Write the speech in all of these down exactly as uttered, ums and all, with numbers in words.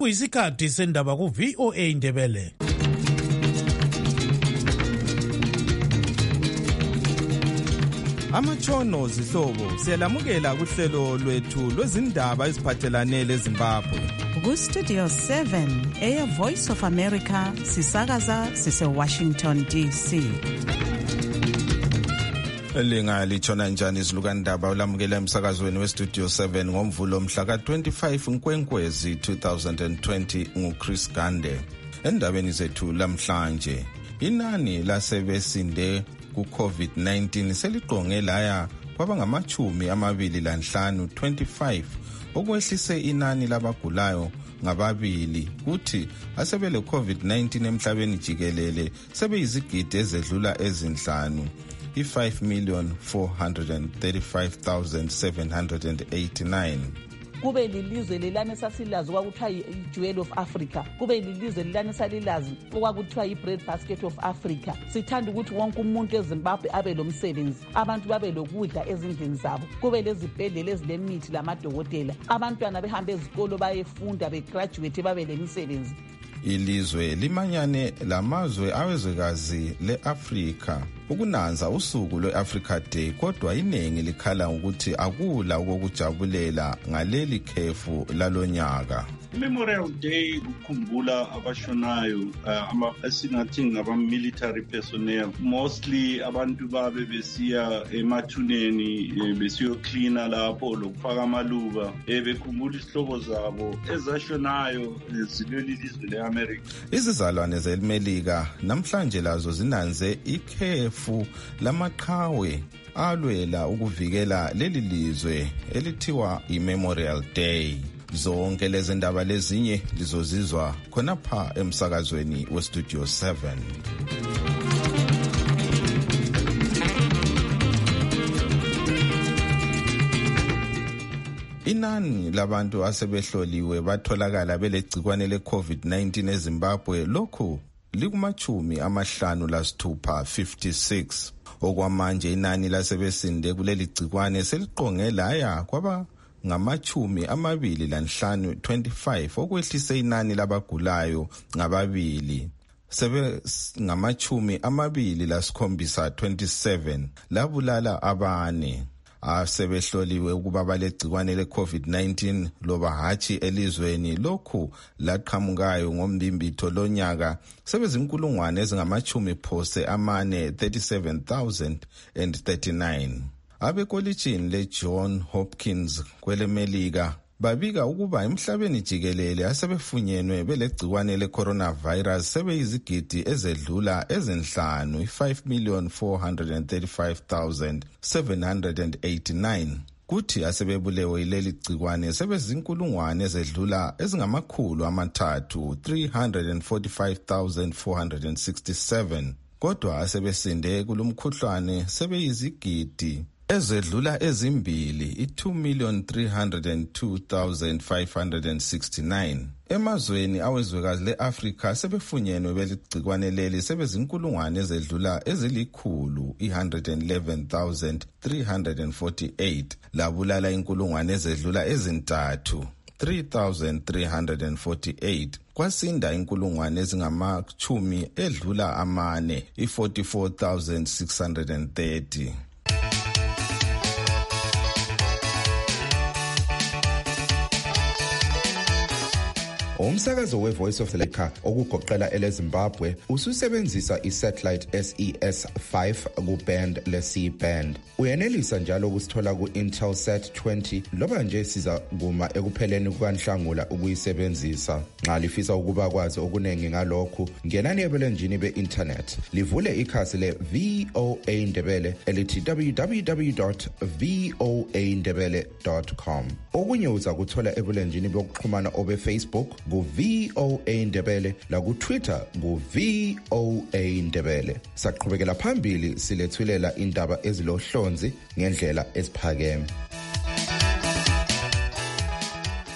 Kuyisikhathi sendaba ku V O A Ndebele. Amatshono zihlobo siyalamukela kuhlelo lwethu lwezindaba eziphathelane leZimbabwe. Ku Studio seven eya Voice of America sisakaza sise Washington D C. Elinga litshona njani izilukandaba ulamukela emsakazweni we Studio seven ngomvulo mhla ka twenty-five Nkwenkwezi two thousand twenty nguChris Gande. Endabeni zethu lamhlanje inani lasebesinde ku COVID nineteen seliqonge laya kwaba ngamachumi amabili lanhlanu twenty-five okwehlise inani labagulayo ngababili kuthi asebele COVID nineteen emhlabeni jikelele sebeyizigidi ezedlula ezinhlanu i-five million four hundred thirty-five thousand seven hundred eighty-nine. Kube lilizwe lelane sasilazi kwakuthiwa i-Jewel of Africa, kube lilizwe lelane salilazi okwakuthiwa i-Bread Basket of Africa. Sithanda ukuthi wonke umuntu eZimbabwe abe lomsebenzi, abantu babe lokudla ezindlini zabo, kube lezibhedlela ezilemithi lamadokotela, abantwana behambe ezikolo bayefunda begraduate babe lemisebenzi. Ilizwe limanyane lamazwe awezwekazi le-Afrika ukunanza usuku lwe-Africa Day, kodwa iningi likhala ukuthi akula ukujabulela ngaleli khefu lalonyaka. Memorial Day ukukhumbula abashonayo uh, esingathi ngaba-military personnel. Mostly abantu babe besiya emathuneni besiyocleana lapho lokufaka amaluba bekhumbula isihlobo zabo ezashonayo zilweli lizwe le-America. Izizalwane zelimelika namhlanje lazo zinanze ikhefu lamaqhawe alwela ukuvikela leli lizwe elithiwa i-Memorial Day. Zonke lezi ndaba lezinye lizozizwa khonapha emsakazweni we Studio seven. Inani labantu asebehloliwe batholakala belegcikwane le-COVID nineteen eZimbabwe lokhu likumachumi amahlanu lasithupha fifty-six. Okwamanje inani lasebesinde kuleli gcikwane seliqonge laya kwaba ngamachumi amabili lanhlanu twenty-five okwehlise inani labagulayo ngababili sebe ngamachumi amabili lasikhombisa twenty-seven labulala abane. Asebehloliwe ukuba balegcikwane le-COVID nineteen loba hatshi elizweni lokhu laqhamukayo ngombimbitho lonyaka sebezinkulungwane ezingamachumi phose amane thirty-seven thousand thirty-nine. Abekolitshini le-John Hopkins kwelemelika babika ukuba emhlabeni jikelele asebefunyenwe belegcikwane le-coronavirus sebeyizigidi ezedlula ezinhlanu i-five million four hundred thirty-five thousand seven hundred eighty-nine. Kuthi asebebulewe ileli gcikwane sebezinkulungwane ezedlula ezingamakhulu amathathu three hundred forty-five thousand four hundred sixty-seven. Kodwa asebesinde kulumkhuhlane sebeyizigidi ezedlula ezimbili i-two million three hundred two thousand five hundred sixty-nine. Emazweni awezwekazi le-Afrika sebefunyenwe beligcikwane leli sebezinkulungwane ezedlula ezilikhulu i-one hundred eleven thousand three hundred forty-eight labulala inkulungwane ezedlula ezintathu three thousand three hundred forty-eight. Kwasinda inkulungwane ezingamachumi edlula amane i-forty-four thousand six hundred thirty. Umsakazo we-Voice of America okugoqela eleZimbabwe ususebenzisa i-satellite S E S five ku-band le-C-band. Uyenelisa njalo ukusithola ku-Intelsat twenty loba nje siza kuma ekupheleni kukaNhlangula ukuyisebenzisa. Nxa lifisa ukuba kwazi okuningi ngalokhu, ngenani ebulenjini be-internet. Livule ikhasi le-V O A Ndebele elithi w w w dot v o a ndebele dot com. Okunye uza kuthola ebulenjini bokuxhumana obe-Facebook ku-V O A Ndebele la ku-Twitter ku-V O A Ndebele. Saqhubekela phambili silethulela indaba ezilohlonzi ngendlela esiphakeme.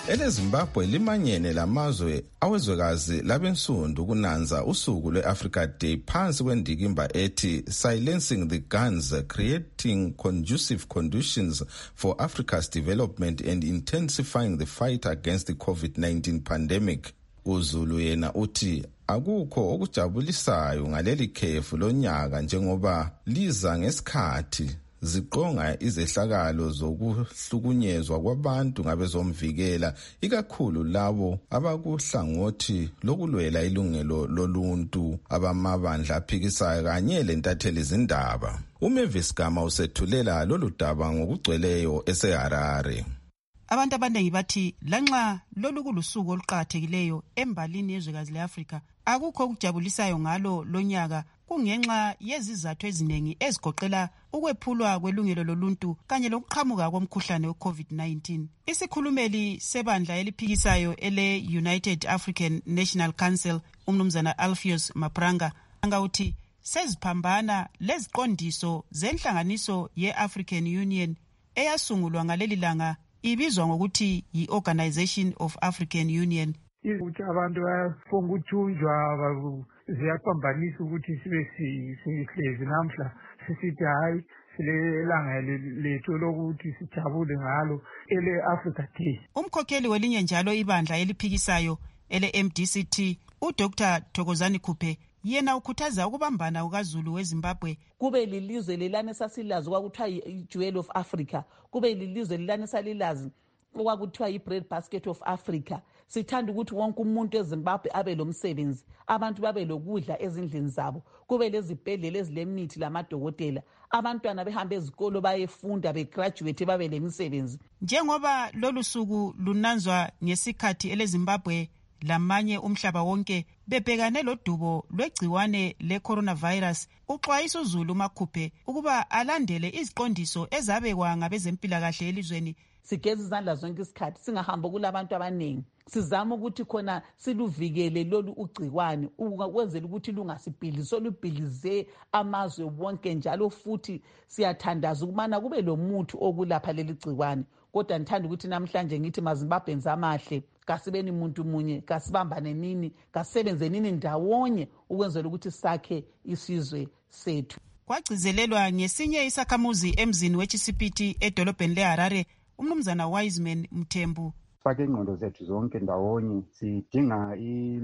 eleZimbabwe limanyene lamazwe awezwekazi labensundu ukunanza usuku lwe-Africa Day phansi kwendikimba ethi Silencing the Guns, Creating Conducive Conditions for Africa's Development and Intensifying the Fight Against the COVID nineteen Pandemic. uZulu yena uthi akukho okujabulisayo ngaleli khefu lonyaka njengoba liza ngesikhathi ziqonga izehlakalo zokuhlukunyezwa kwabantu ngabezomvikela ikakhulu labo abakuhlangothi lokulwela ilungelo loluntu abamabandla aphikisayo kanye lentatheli izindaba. uMavis Gama usethulela lolu daba ngokugcweleyo eseHarare. Abantu abaningi bathi lanxa lolu kulusuku oluqhakathekileyo embalini yezwekazi leAfrika akukho okujabulisayo ngalo lonyaka kungenxa yezizathu eziningi ezigoqela ukwephulwa kwelungelo loluntu kanye lokuqhamuka komkhuhlane weCovid nineteen. Isikhulumeli sebandla eliphikisayo ele United African National Council umnumzana Alpheus Mapranga angawuthi seziphambana leziqondiso zenhlanganiso ye-African Union eyasungulwa ngaleli langa ibizwa ngokuthi yi-Organization of African Union. Ukuthi abantu bayafonga uthunjwa ziyaphambanisa ukuthi sibe sihlezi namhla sisithi hayi silelanga lethu lokuthi sijabule ngalo ele Africa Day. Umkhokheli welinye njalo ibandla eliphikisayo ele M D C T uDr Thokozani Khuphe yena ukhuthaza ukubambana kukaZulu weZimbabwe kube lilizwe lelane sasilazi kwakuthiwa yi-Jewel of Africa, kube lilizwe lelane salilazi okwakuthiwa yi-Bread Basket of Africa. Sithanda ukuthi wonke umuntu eZimbabwe abe lomsebenzi, abantu babe lokudla ezindlini zabo, kube lezibhedlela ezilemithi lamadokotela, abantwana behambe ezikolo bayefunda begraduate babe lemisebenzi. Njengoba lolu suku lunanzwa ngesikhathi eleZimbabwe lamanye umhlaba wonke bebhekane lodubo lwegciwane le-coronavirus, uxwayisa uZulu Makhuphe ukuba alandele iziqondiso ezabekwa ngabezempilakahle elizweni. Sigeze izandla zonke isikhathi, singahamba kulabantu abaningi. Sizama ukuthi khona siluvikele lolu ugciwane ukwenzela ukuthi lungasibhidlizi, solubhidlize amazwe wonke njalo futhi siyathandaza ukubana kube lomuthi okulapha leli gciwane. Kodwa ngithanda ukuthi namhlanje ngithi maZimbabwe amahle, kasibeni muntu munye, kasibambane nini, kasebenze nini ndawonye ukwenzela ukuthi sakhe isizwe sethu. Kwagcizelelwa ngesinye isakhamuzi emzini weChisipiti edolobheni leHarare umnumzana Wiseman Mthembu. Fake ingqondo zethu zonke ndawonye, sidinga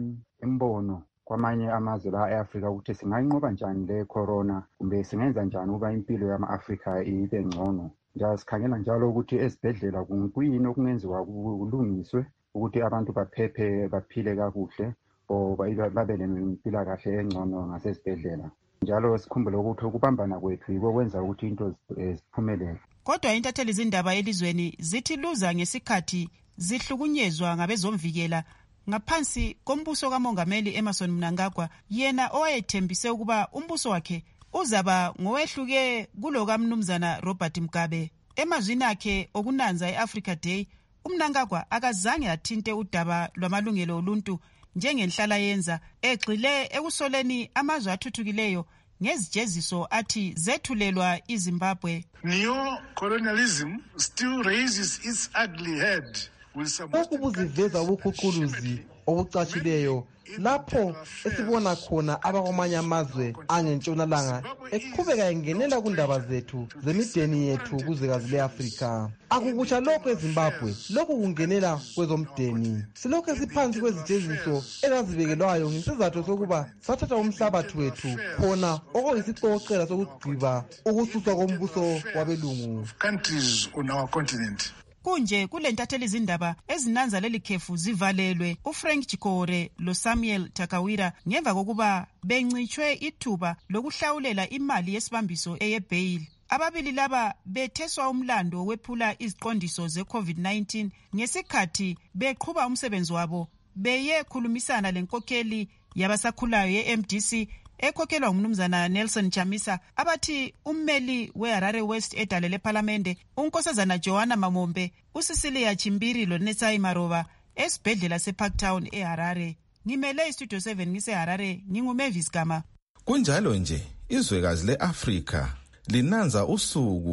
imbono kwamanye amazwe la eAfrika ukuthi singayinqoba njani le corona kumbe singenza njani ukuba impilo yama-Afrika ibe ngcono. Njalo sikhangela njalo ukuthi ezibhedlela kuyini okungenziwa kulungiswe ukuthi abantu baphephe baphile kakuhle o babe nempilakahle engcono ngasezibhedlela. Njalo sikhumbule ukuthi ukubambana kwethu yiko kwenza ukuthi into ziphumelele. Kodwa intatheli izindaba elizweni zithi luza ngesikhathi zihlukunyezwa ngabezomvikela ngaphansi kombuso kaMongameli Emmerson Mnangagwa, yena owayethembise ukuba umbuso wakhe uzaba ngowehluke kulo kaMnumzana Robert Mugabe. Emazwini akhe okunanza eAfrica Day, uMnangagwa akazange athinte udaba lwamalungelo oluntu njengenhlala yenza, egxile ekusoleni amazwe athuthukileyo ngezijeziso athi zethulelwa iZimbabwe. Neo-colonialism still raises its ugly head. Lokhu buziveza ubukhukhuluzi obucatshileyo lapho esibona khona abakwamanye amazwe angentshonalanga eqhubeka engenela kundaba zethu zemideni yethu kuzwekazi leAfrika. Akukutsha lokho eZimbabwe, lokhu kungenela kwezomdeni. Silokhu esiphansi kwezijeziso ezazibekelwayo ngesizathu sokuba sathatha umhlabathi wethu khona okuyisicocela sokugqiba ukususwa kombuso wabelungu. Countries on our continent. Kunje kulentatheli izindaba ezinanza leli khefu zivalelwe uFrank Chikore lo Samuel Takawira ngemva kokuba bencitshwe ithuba lokuhlawulela imali yesibambiso eyebail. Ababili laba betheswa umlando wephula iziqondiso ze-COVID nineteen ngesikhathi beqhuba umsebenzi wabo beye khulumisana lenkokheli yabasakhulayo ye-M D C ekhokhelwa umnumzana Nelson Chamisa, abathi ummeli weHarare West edale leParlamente unkosazana Joanna Mamombe, uCecilia Chimbiri loNetsai Maroba esibhedlela seParktown eHarare. Ngimele iStudio seven ngiseHarare, nginguMavis Gama. Kunjalo nje izwekazi leAfrika linanza usuku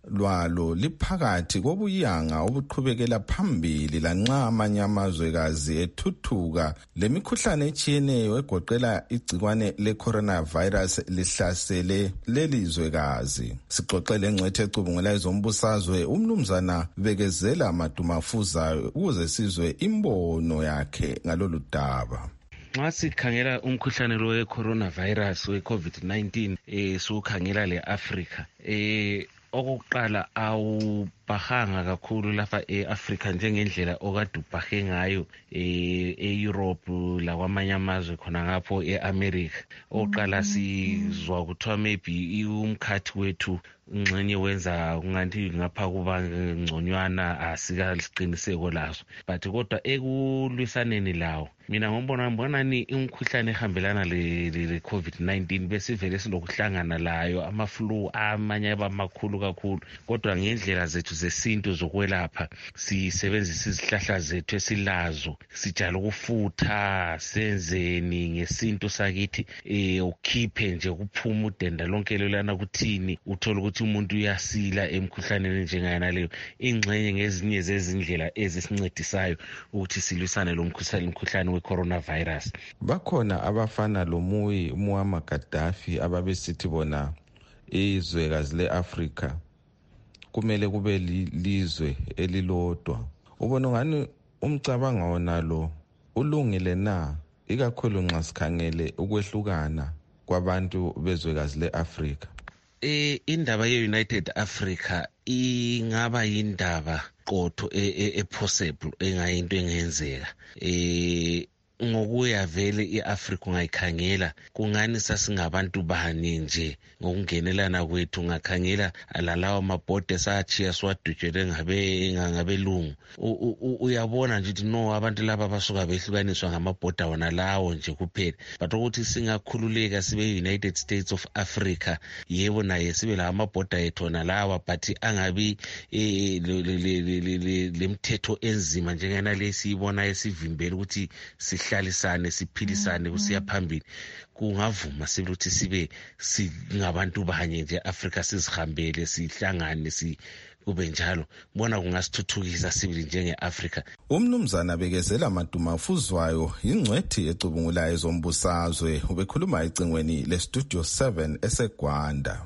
lwalo liphakathi kobuyanga obuqhubekela phambili lanxa amanye amazwekazi ethuthuka lemikhuhlane etshiyeneyo egoqela igcikwane le-coronavirus lihlasele lelizwekazi. Sixoxele ngcwethe ecubungula ezombusazwe umnumzana Bekezela Madumafuzayo ukuze sizwe imbono yakhe ngalolu daba. Nxa sikhangela umkhuhlane lo we-coronavirus we-COVID nineteen eh sukhangela le-Africa eh okokuqala awubhahanga kakhulu lapha e-Africa njengendlela okade ubhahe ngayo e-Europe lakwamanye amazwe khona ngapho e-America. Oqala sizwa kuthiwa maybe umkhathi wethu ngxenye wenza kungathi ngapha kuba ngconywana asikaliqiniseko laso, but kodwa ekulwisaneni lawo mina ngombona mbonani umkhuhlane ehambelana le-COVID nineteen besivele silokuhlangana layo ama-flu amanye abamakhulu kakhulu, kodwa ngendlela zethu zesintu zokwelapha sisebenzisa izihlahla zethu esilazo, sijala ukufutha senzeni ngesintu sakithi eh ukhiphe nje kuphuma udenda lonke lelana kuthini uthola ukuthi umuntu uyasila emkhuhlaneni njengayana leyo. Ingxenye ngezinye zezindlela ezisincedisayo ukuthi silwisane lo mkhuhlane umkhuhlane we-coronavirus. Bakhona abafana loMuyi Muammar Gaddafi ababesithi bona izwekazi le-Africa kumele kube lizwe elilodwa. Ubona ngani umcabango wona lo ulungile na, ikakhulu nxa sikhangele ukwehlukana kwabantu bezwekazi le-Africa? Eh indaba ye-United Africa ingaba yindaba qotho e-possible engayinto engenzeka. Eh ngokuya vele i-Africa ungayikhangela kungani sasingabantu bani nje ngokungenelana kwethu, ngakhangela lalawa mabhode sachiya swadutshele ngabe ngabelungu. Uyabona nje ukuthi no abantu laba basuka behlukaniswa ngamabhoda wona lawo nje kuphela, but ukuthi singakhululeka sibe United States of Africa, yebo naye sibe la mabhoda ethu nalawa, but angabi lemthetho enzima njengana lesiyibona esivimbela ukuthi sihlalisane siphilisane kusiya phambili. Kungavuma sibuthi sibe singabantu banye nje Africa sizihambele sihlangane si kube njalo, bona kungasithuthukisa sibili njenge-Africa. Umnumzana Bekezela Madumafuzwayo ingcwethi ecubungulayo ezombusazwe ubekhuluma ecingweni le-Studio seven eseGwanda.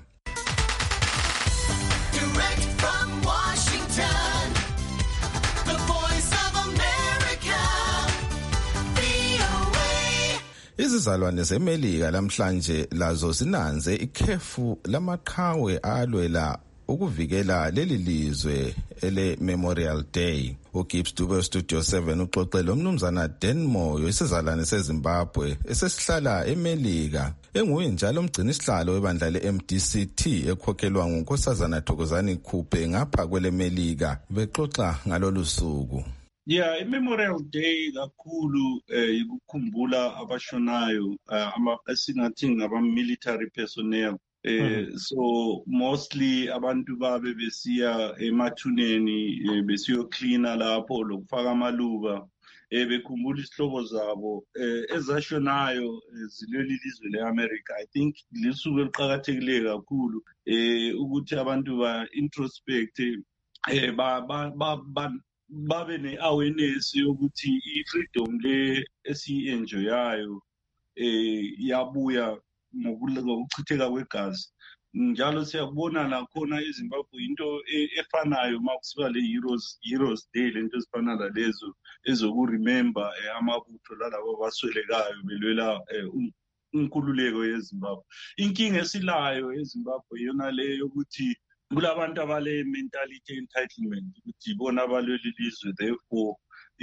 Izizalwane zeMelika lamhlanje lazo sinanze ikhefu lamaqhawe alwela ukuvikela leli lizwe ele Memorial Day. uGibbs Dube Studio seven uxoxele umnumzana Dan Moyo isizalwane seZimbabwe esesihlala eMelika, enguye njalo umgcini sihlalo webandla le-M D C T ekhokhelwa nguNkosazana Thokozani Khuphe ngapha kwele Melika, bexoxa ngalolu suku. Yeah, iMemorial Day kakhulu eh ukukhumbula abashonayo ama esingathi ngaba military personnel. Eh mm-hmm. So mostly abantu babe besiya emathuneni besiyo cleaner lapho lokufaka amaluba eh bekhumbula isihlobo zabo eh ezashonayo zileli lizwe leAmerica. I think lisuku eliqhakathekile kakhulu eh ukuthi abantu ba introspect eh ba ba babe ne-awareness yokuthi i-freedom le esi-enjoyayo eh yabuya ngokuchitheka kwegazi. Njalo siyabona nakhona eZimbabwe into efanayo makusiba le-Heroes Heroes Day, lento ezifana nalezo ezokuremember amabutho lalabo baswelekayo belwela inkululeko yeZimbabwe. Inkinga esilayo eZimbabwe yona le yokuthi kulabantu abale mentality entitlement ukuthi ibona abalweli lizwe, therefore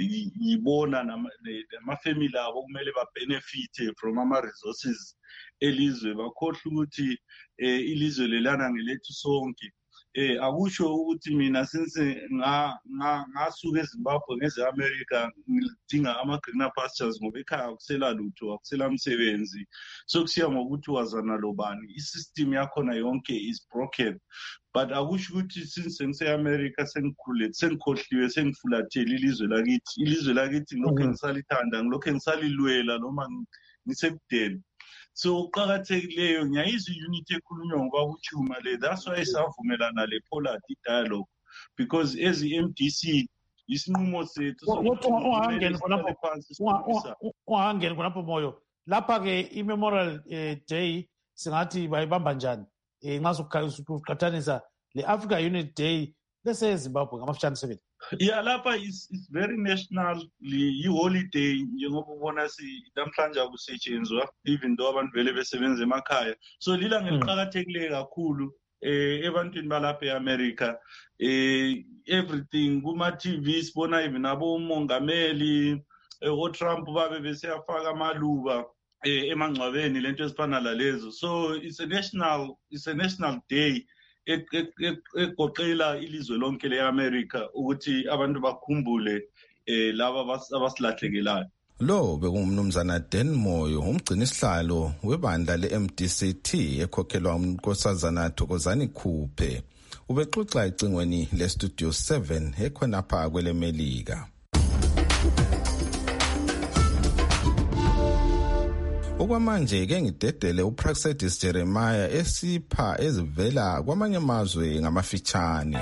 yibona namafamily abo kumele babenefite from ama-resources elizwe, bakhohlwa ukuthi ilizwe lelana ngelethu sonke. Eh akusho ukuthi mina since nga ngasuka eZimbabwe ngeze America ngidinga ama greener pastures ngoba ekhaya akusela lutho, akusela umsebenzi, sokusiya ngokuthi wazana lobani, isystem yakho na yonke is broken. But akusho ukuthi since ngise America sengikhulile sengikhohliwe sengifulathela ilizwe lakithi, ilizwe lakithi ngilokho ngisalithanda, ngilokho ngisalilwela noma ngisekudeni. So uqakathekileyo ngiyayizwa i-unity ekhulunywa ngobakuchuma le. That's why savumelana le polar dialogue, because as i-M D C isinqumo sethu ungangeni khonapho moyo lapha-ke i-memorial day singathi bayibamba njani um nxa suqathanisa le-Africa Unity Day lesezimbabwe ngamafitshane seven? Yeah, lapha is is very national i-holiday njengoba ubona si namhlanje akusetshenzwa even though abantu vele besebenza emakhaya. So lilanga eliqakathekile kakhulu eh ebantwini balapha e-America. Eh everything kuma-T V sibona even abomongameli o-Trump babe besiyafaka amaluba eh emangcwabeni lento ezifana lalezo. So it's a national it's a national day egoqela ilizwe lonke le-America ukuthi abantu bakhumbule eh laba abasilahlekelayo. Lo bekungumnumzana Dan Moyo, umgcini sihlalo webandla le-M D C T ekhokhelwa unkosazana Thokozani Khuphe. Ubexoxa ecingweni le-Studio seven ekhonapha kwelemelika. Okwamanje ke ngidedele uPraxedis Jeremiah esipha ezivela kwamanye amazwe ngamafitshane.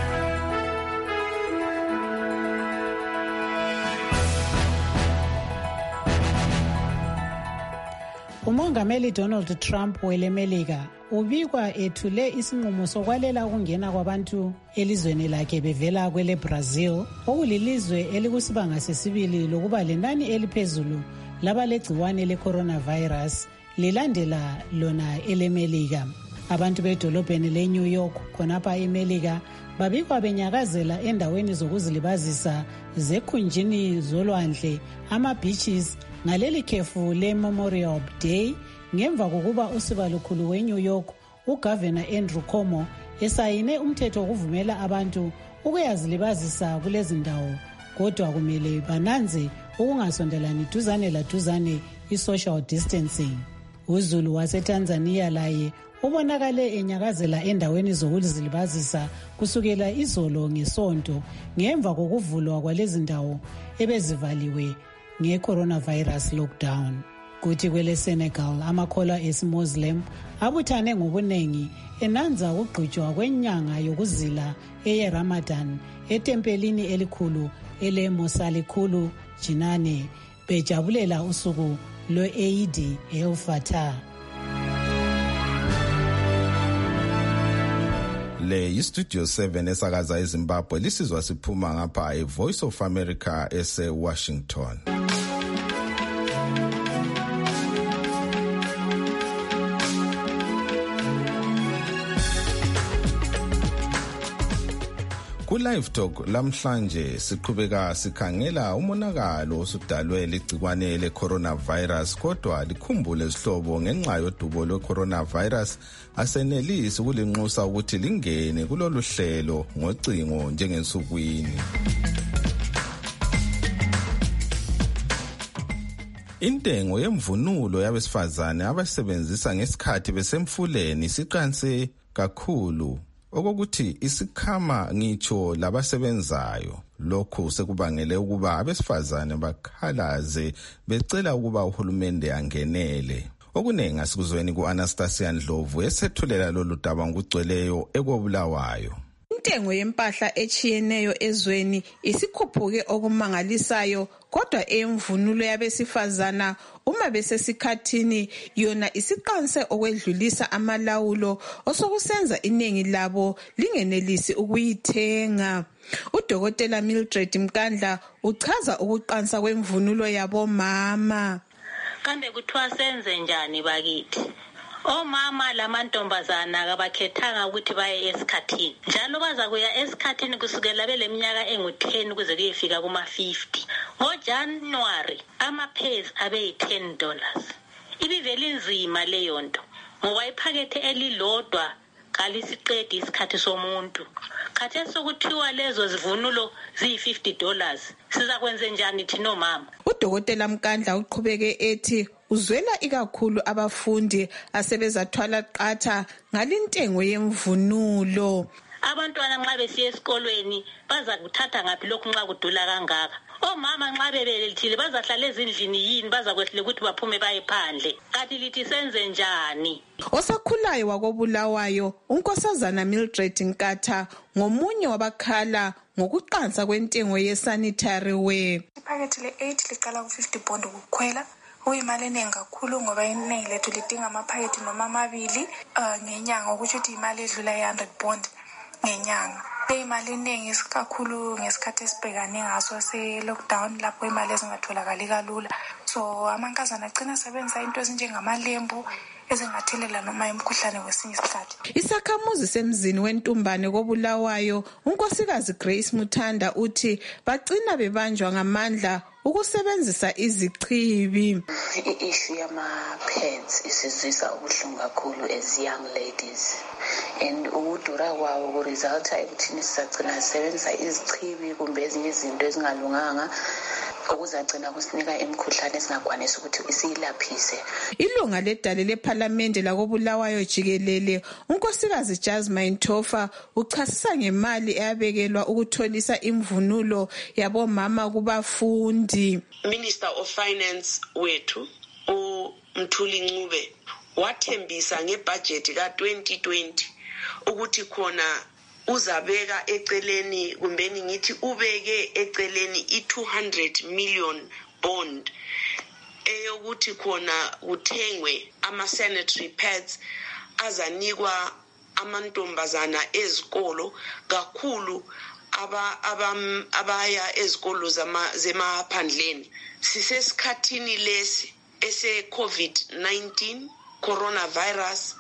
Umongameli Donald Trump welemelika ubikwa ethule isinqumo sokwalela ukungena kwabantu elizweni lakhe bevela kwele Brazil, okulilizwe elikusibanga sesibili lokuba lenani eliphezulu labalegciwane le-coronavirus lilandela lona elemelika. Abantu bedolobheni le-New York khonapha emelika babikwa benyakazela endaweni zokuzilibazisa zekhunjini zolwandle ama-beaches ngaleli khefu le-Memorial Day ngemva kokuba usiba lukhulu we-New York uGovernor Andrew Cuomo esayine umthetho wokuvumela abantu ukuyazilibazisa kulezi ndawo, kodwa kumele bananze ukungasondelani duzane laduzane i-social distancing. UZulu waseTanzania laye ubonakale enyakazela endaweni zokuzilibazisa kusukela izolo ngesonto ngemva kokuvulwa kwalezi ndawo ebezivaliwe nge-coronavirus lockdown. Kuthi kwele Senegal amakholwa esi-Muslim abuthane ngobuningi enanza ukugqitshwa kwenyanga yokuzila eye-Ramadan etempelini elikhulu ele-Mosalikhulu Jinane bejabulela usuku lo-Eid el-Fatah. Le yi-Studio seven esakaza eZimbabwe lisizwa siphuma ngapha e-Voice of America ese-Washington. Ku-Live Talk lamhlanje siqhubeka sikhangela umonakalo osudalwe ligciwane le-coronavirus, kodwa likhumbule izihlobo ngenxa yodubo lwe-coronavirus asenelisi ukulinxusa ukuthi lingene kulolu hlelo ngocingo njengensukwini. Intengo yemvunulo yabesifazane abasebenzisa ngesikhathi besemfuleni siqanse kakhulu, okokuthi isikhama ngitsho labasebenzayo. Lokhu sekubangele ukuba abesifazane bakhalaze becela ukuba uhulumende angenele. Okunengi asikuzweni ku-Anastasia Ndlovu esethulela lolu daba ngokugcweleyo ekobulawayo. Intengo yempahla echiyeneyo ezweni isikhuphuke okumangalisayo, kodwa emvunulo yabesifazana uma besesikhathini yona isiqanse okwedlulisa amalawulo osokusenza iningi labo lingenelisi ukuyithenga. Udokotela Mildred Mkandla uchaza ukuqansa kwemvunulo yabomama. Kambe kuthiwa senze njani bakithi? Omama lamantombazana kabakhethanga ukuthi baye esikhathini, njalo baza kuya esikhathini kusukela beleminyaka engu-ten kuze kuyefika kuma-fifty. NgoJanuwari ama-pairs abeyi-ten dollars. Ibivele nzima leyo nto ngoba iphakethe elilodwa kalisiqedi isikhathi somuntu. Khathesi sokuthiwa lezo zivunulo ziyi-fifty dollars. Siza kwenze njani thina omama? Udokotela Mkandla uqhubeke ethi uzwela ikakhulu abafundi asebezathwala qatha ngalintengo yemvunulo. Abantwana nxa besiya esikolweni baza kuthatha ngaphi lokhu nxa kudula kangaka? omama nxa bebelethile bazahlala ezindlini yini bazakwehlele ukuthi baphume baye phandle kanti lithi senze njani? Osakhulayo wakobulawayo unkosazana Mildred Nkatha ngomunye wabakhala ngokuqansa kwentengo yesanitary wear. Iphakethi le-eight liqala ku-fifty pound ukukhwela. Uyimali eningi kakhulu ngoba iningi lethu lidinga amaphakethi noma amabili uh, ngenyanga ukuthi uthi imali edlula one hundred pound ngenyanga. Imali eningi kakhulu ngesikhathi esibhekane ngaso se-lockdown lapho imali ezingatholakali kalula. So amankazana agcina sebenza into ezinjengamalembu ezingathelela noma imikhuhlane kwesinye isikhathi. Isakhamuzi semzini wentumbane kobulawayo unkosikazi Grace Muthanda uthi bagcina bebanjwa ngamandla ukusebenzisa izichibi. I-issue yama-pads isizwisa ubuhlungu kakhulu as young ladies and ukudura kwawo kuresulta ekuthini sisagcina sisebenzisa izichibi kumbe ezinye izinto ezingalunganga okuzagcina kusinika imikhuhlane esingakwanisa ukuthi isiyilaphise. Ilunga ledale lephalamende lakobulawayo jikelele unkosikazi Jasmine Tofa uchasisa ngemali eyabekelwa ukutholisa imvunulo yabomama kubafundi. Minister of Finance wethu uMthuli Ncube wathembisa ngebudget ka twenty twenty ukuthi khona uzabeka eceleni kumbeni ngithi ubeke eceleni i two hundred million bond eyokuthi khona kuthengwe ama sanitary pads azanikwa amantombazana ezikolo kakhulu aba abaya ezikolo zemaphandleni. Sisesikhathini lesi ese COVID nineteen coronavirus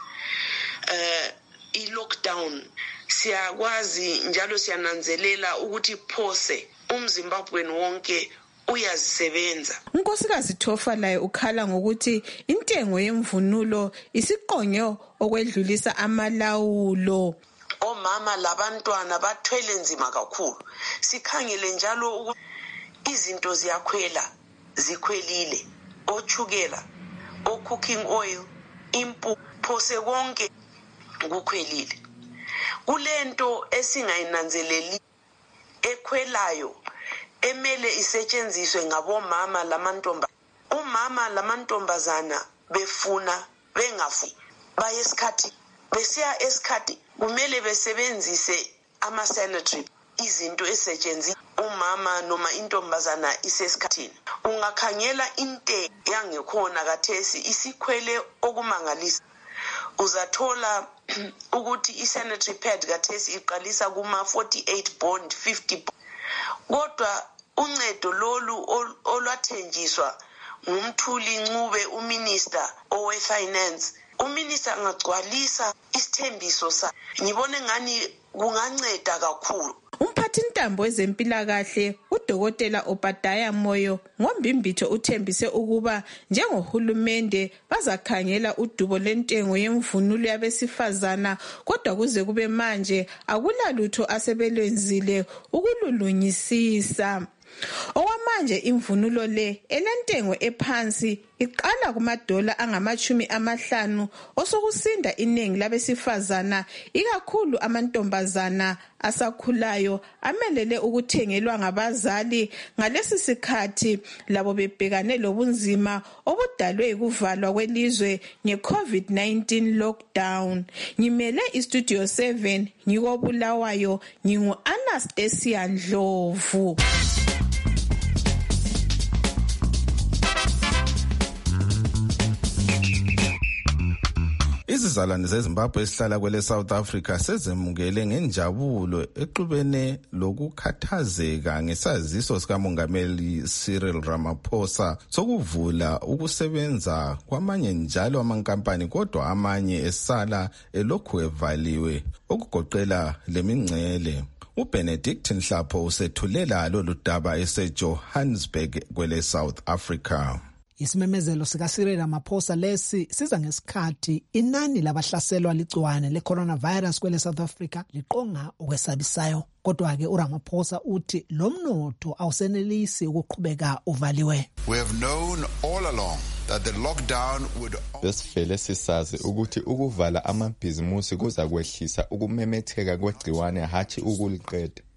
uh, i lockdown siyakwazi njalo siyananzelela ukuthi phose umZimbabweni wonke uyazisebenza. Unkosikazi Tofa laye ukhala ngokuthi intengo yemvunulo isiqonyo okwedlulisa amalawulo. Omama labantwana bathwele nzima kakhulu. Sikhangele njalo ukuthi izinto ziyakhwela zikhwelile. Ochukela, o cooking oil, impu phose konke kukhwelile. Kulento esingayinanzeleli ekhwelayo emele isetshenziswe ngabomama lamantomba. Umama lamantombazana befuna bengafi bayesikhathi besiya esikhathi kumele besebenzise ama sanitary izinto esetshenziswa umama noma intombazana isesikhathini. Ungakhangela inte yangekhona kathesi isikhwele okumangalisa. Uzathola ukuthi isanitary pad kathesi iqalisa kuma forty-eight bond fifty bond. Kodwa uncedo lolu olwathenjiswa ngumthuli Ncube uminister owe finance. Uminister angagcwalisa isithembiso sa. Ngibone ngani kunganceda kakhulu. Umphathintambo wezempilakahle udokotela Obadiah Moyo ngombimbitho uthembise ukuba njengohulumende bazakhangela udubo lentengo yemvunulo yabesifazana kodwa kuze kube manje akulalutho asebelwenzile ukululungisisa. Okwamanje imvunulo le elentengo ephansi iqala kumadola angamachumi amahlanu osokusinda iningi labesifazana ikakhulu amantombazana asakhulayo amelele ukuthengelwa ngabazali ngalesi sikhathi labo bebhekane lobunzima obudalwe ukuvalwa kwelizwe nge-COVID nineteen lockdown. Ngimele istudio seven ngikobulawayo ngingu Anastasia Ndlovu. Izizalwane zeZimbabwe esihlala kwele South Africa sezemukele ngenjabulo exubene lokukhathazeka ngesaziso sikamongameli Cyril Ramaphosa sokuvula ukusebenza kwamanye njalo amankampani kodwa amanye esala elokhu evaliwe okugoqela lemingcele. uBenedict Nhlapho usethulela lolu daba eseJohannesburg kwele South Africa. Isimemezelo sika Cyril Ramaphosa lesi siza ngesikhathi inani labahlaselwa ligciwane le-coronavirus kwele South Africa liqonga okwesabisayo. Kodwa ke uRamaphosa uthi lo mnotho awusenelisi ukuqhubeka uvaliwe. We have known all along that the lockdown would Besivele sisazi ukuthi ukuvala amabhizimusi kuza kwehlisa ukumemetheka kwegciwane hathi ukuliqeda.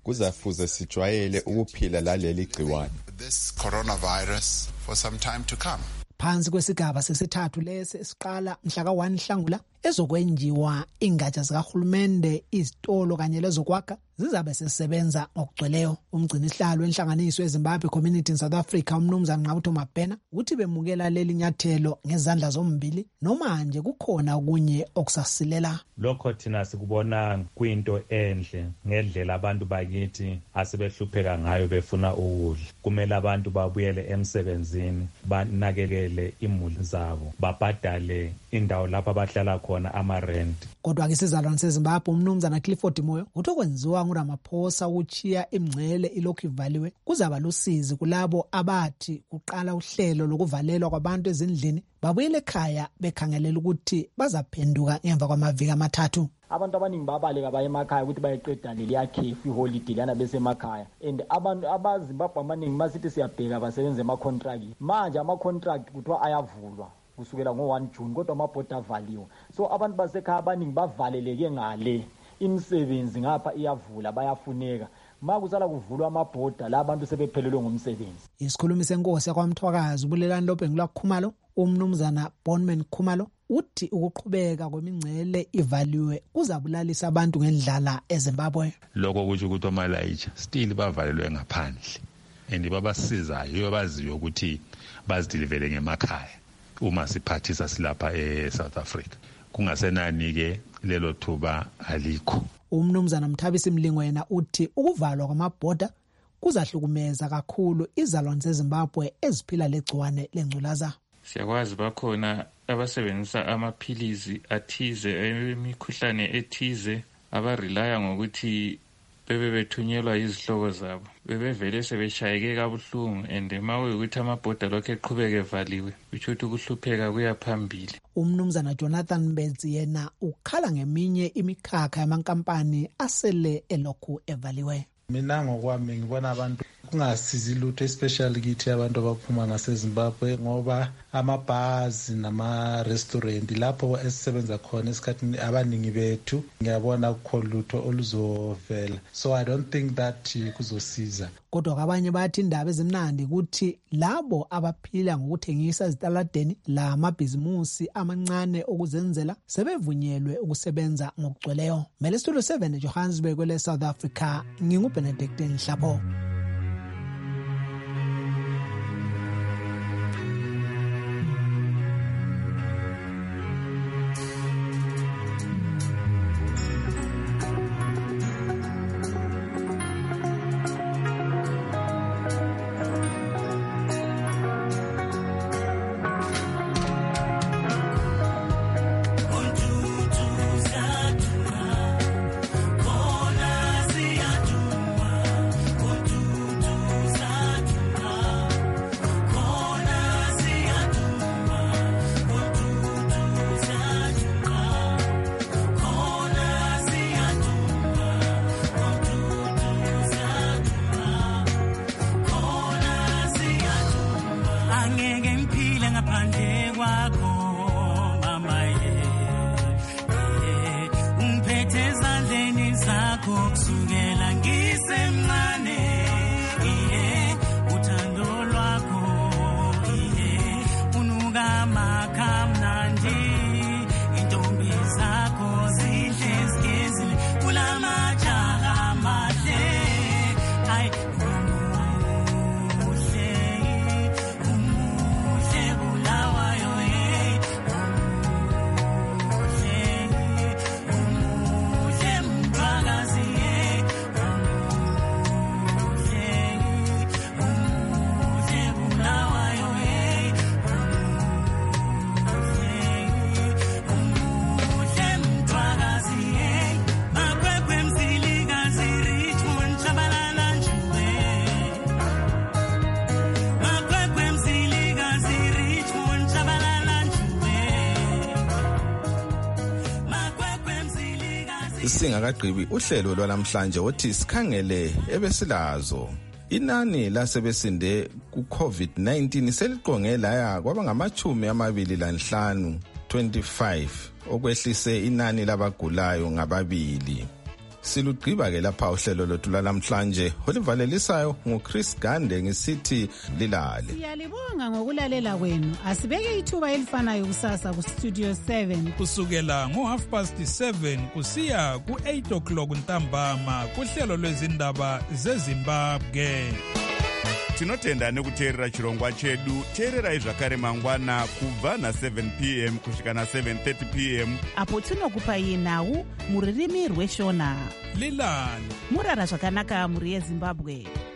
kuzafuze sijwayele ukuphila laleli gciwane. This coronavirus for some time to come. Phansi kwesigaba sesithathu lesi esiqala mhla ka one Nhlangula ezokwenjiwa ingatsha zikahulumende, izitolo kanye lezokwakha zizabe sesebenza ngokugcweleyo. Umgcini sihlalo wenhlanganiso yeZimbabwe Community in South Africa umnumzana Nqabutho Mabhena uthi bemukela leli nyathelo ngezandla zombili noma nje kukhona okunye okusasilela. Lokho thina sikubona kwinto enhle ngendlela abantu bakithi asebehlupheka ngayo befuna ukudla. Kumele abantu babuyele emsebenzini, banakekele imuli zabo, babhadale indawo lapha abahlala khona ama-rent. Kodwa ke sizalwane seZimbabwe umnumzana Clifford Moyo uthi okwenziwa nguRamaphosa uchiya imngcele ilokhu ivaliwe kuzaba lusizi kulabo abathi kuqala uhlelo lokuvalelwa kwabantu ezindlini babuyele ekhaya bekhangelela ukuthi bazaphenduka ngemva kwamaviki amathathu. Abantu abaningi babaleka baye emakhaya ukuthi bayeqeda leli yakhefu iholiday lana bese emakhaya, and abantu abaZimbabwe abaningi basithi siyabheka basebenza ema-contract. Manje ama-contract kuthiwa ayavulwa kusukela ngo one June kodwa amabhoda avaliwe, so abantu basekhaya abaningi bavaleleke ngale. Imisebenzi ngapha iyavula bayafuneka, makusala kuvulwa amabhoda la abantu sebephelelwe ngumsebenzi. Isikhulumi senkosi yakwaMthwakazi ubulelani loBhengula Khumalo umnumzana Bonman Khumalo uthi ukuqhubeka kwemingcele ivaliwe kuzabulalisa abantu ngendlala eZimbabwe. Lokho kusho ukuthi oMalaija still bavalelwe ngaphandle and babasizayo baziyo ukuthi bazidilivele ngemakhaya uma siphathisa silapha eSouth Africa. Kungasenani ke lelo thuba alikho. Umnumzana Mthabisi Mlingwena uthi ukuvalwa kwamabhoda kuzahlukumeza kakhulu izalwane zeZimbabwe eziphila legciwane lengculaza. Siyakwazi bakhona abasebenzisa amaphilizi athize emikhuhlane ethize abarelaya ngokuthi bebe bethunyelwa izihlobo zabo, bebevele sebeshayeke kabuhlungu, and mawe ukuthi amabhoda lokho eqhubeke evaliwe kusho ukuthi ukuhlupheka kuyaphambili. Umnumzana Jonathan Mbedzi yena ukhala ngeminye imikhakha yamankampani asele elokhu evaliwe. Mina ngokwami ngibona abantu kungasizi lutho especially kithi abantu abaphuma ngaseZimbabwe ngoba amabhazi nama-restaurant lapho esisebenza khona esikhathini abaningi bethu ngiyabona kukho lutho oluzovela, so I don't think that kuzosiza. Kodwa abanye bathi indaba ezimnandi ukuthi labo abaphila ngokuthengisa ezitaladeni la amabhizimusi amancane okuzenzela sebevunyelwe ukusebenza ngokugcweleyo. Mele Studio seven Johannesburg kwele South Africa, nginguBenedict Nhlapho. Singakagqibi uhlelo lwalamhlanje othi sikhangele ebesilazo. Inani lasebesinde ku-COVID nineteen seliqonge laya kwaba ngamachumi amabili lanhlanu twenty-five okwehlise inani labagulayo ngababili. Silugqiba-ke lapha uhlelo lwethu lwalamhlanje olivalelisayo nguChris Gande ngisithi lilale. Siyalibonga ngokulalela kwenu. Asibeke ithuba elifanayo kusasa kustudio seven kusukela ngo half past seven kusiya ku eight o'clock ntambama kuhlelo lwezindaba zeZimbabwe. Tinotenda nekuteerera chirongwa chedu. Teererai zvakare mangwana kubva na seven p m kusvika na seven thirty p m apo tinokupai nhau muririmi rweshona. Lilani murara zvakanaka muri yeZimbabwe.